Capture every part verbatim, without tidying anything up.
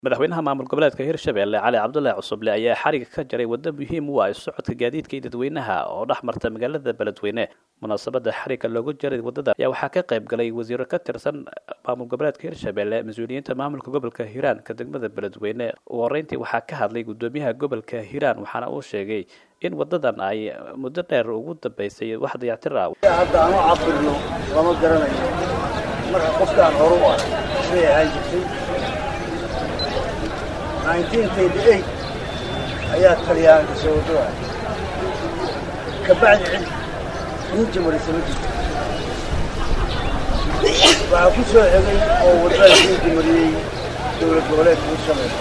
madaxweynaha maamul goboleedka Hirshabelle Cali Cabdullaahi Cusuble ayaa xariga ka jaray waddo muhiim u ah socodka gaadiidka dadweynaha oo dhex marta magaalada Beledweyne. Munaasabada xariga loogu jaray waddada ayaa waxaa ka qayb galay wasiiro ka tirsan maamul goboleedka Hirshabelle, mas'uuliyiinta maamulka gobolka Hiiraan ka degmada Beledweyne. Ugu horeyntii waxaa ka hadlay gudoomiyaha gobolka Hiiraan waxaana uu sheegay in wadadan ay muddo dheer ugu dambeysay wax dayactir ah. Hadda aan u cabirno lama garanayo marka qofkaan hore u ah shay ahaan jirtay nineteen thirty-eight ayaa talyaanka soo waday ka bacdi cid inta marisay waxaa ku soo xigay oo wadada inta mariyay dowlad goboleedka Hirshabelle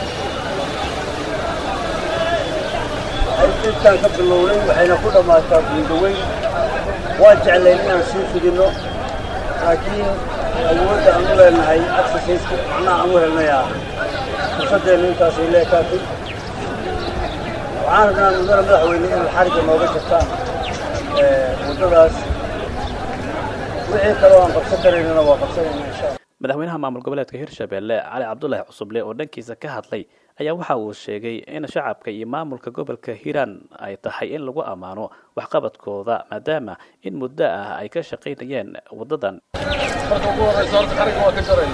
ay intaan ka bilowday waxayna ku dhamaataa gudaweyn waa jeclayn inaan sii fidino laakiin awoodda aan u leenahay access-ka macnaha aan u helnayaa fursaddeena intaasay leekaatay waxaan rabnaa mudane madaxweyne in xariga nooga jartaan waddadaas wixii kaloo aan qabsan karaynana waa qabsanayna insha allah. madaxweynaha maamul goboleedka Hirshabelle Cali Cabdullaahi Cusuble oo dhankiisa ka hadlay ayaa waxa uu sheegay in shacabka iyo maamulka gobolka Hiiraan ay tahay in lagu amaano waxqabadkooda maadaama in muddo ah ay ka shaqeynayeen wadadan. marka ugu horeysa horta xariga waa ka jaray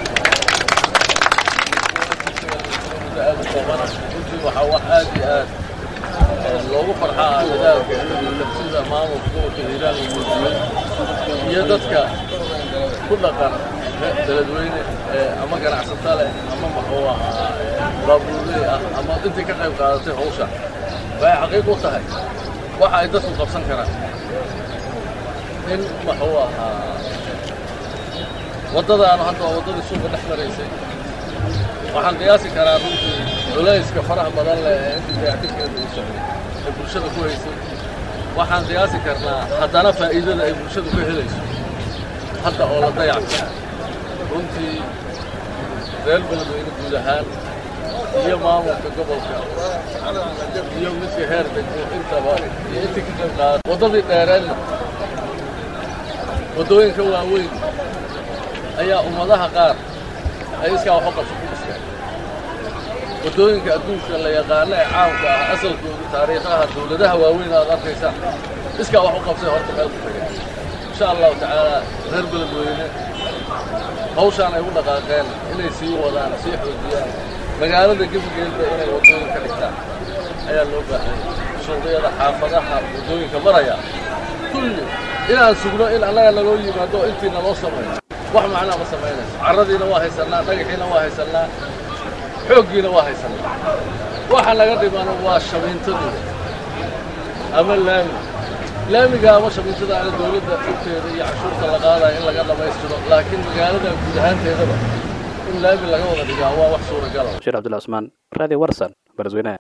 waxa wax aad iyo aad loogu farxaa dadaalka sida maamulka gobolka Hiiraan iyo dadka ku dhaqan Beledweyne ama ganacsatada leh ama maxuu ahaa baabuurley ah ama intii ka qayb qaadatay hawsha waxay xaqiiq u tahay waxa ay dadku qabsan karaan in maxuu ahaa waddadaan hadda waddadii suuqa dhex maraysay waxaan qiyaasi karaa runtii culayska faraha badan leh ee intii dayactirkeeda u socday ee bulshada ku haysay waxaan qiyaasi karnaa haddana faa'iidada ay bulshadu ka helayso hadda oo la dayactay runtii reer Beledweyne guud ahaan iyo maamulka gobolka iyo midka heer degmo intaba iyo intii ka qayb qaadatay waddadii dheereenna waddooyinka waaweyn ayaa ummadaha qaar ay iskaa wax u qabso ku dhisteen waddooyinka adduunka la yaqaano ee caamka ah asalkooda taariikhaha dowladaha waaweyn aad arkaysaa iskaa wax u qabsay horta meel ku tagay insha allahu tacaala reer Beledweyne hawshaan ay u dhaqaaqeen inay sii wadaan sii xoojiyaan magaalada gebigeeda inay waddooyin ka dhigtaan ayaa loo baahan suuqyada xaafadaha waddooyinka maraya kulli inaan sugno in annaga naloo yimaado intii naloo sameeyo wax macnaa ma samaynayso carradiina waa haysanaa dhagaxiina waa haysanaa xooggiina waa haysanaa waxa laga dhimano waa shabiintadooda ama laami laamiga ama shabiintada aan dowladda dhulkeeda iyo cashuurta la qaadaya in laga dhamaystiro laakiin magaalada guud ahaanteedaba in laami laga wada dhigaa waa wax suuragal ah. Sheekh Cabdullaahi Usmaan, Radio Warsan, Beledweyne.